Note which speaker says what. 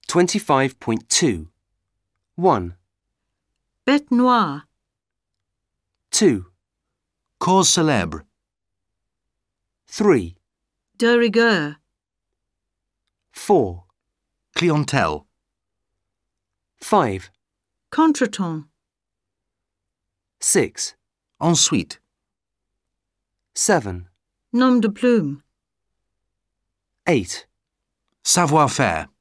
Speaker 1: 25.2. 1,
Speaker 2: Bête noire.
Speaker 1: 2,
Speaker 3: Cause célèbre.
Speaker 1: 3,
Speaker 2: De rigueur.
Speaker 1: 4,
Speaker 3: Clientèle.
Speaker 1: 5,
Speaker 2: Contretemps.
Speaker 1: 6,
Speaker 3: Ensuite.
Speaker 1: 7,
Speaker 2: Nom de plume.
Speaker 1: 8.
Speaker 3: Savoir-faire.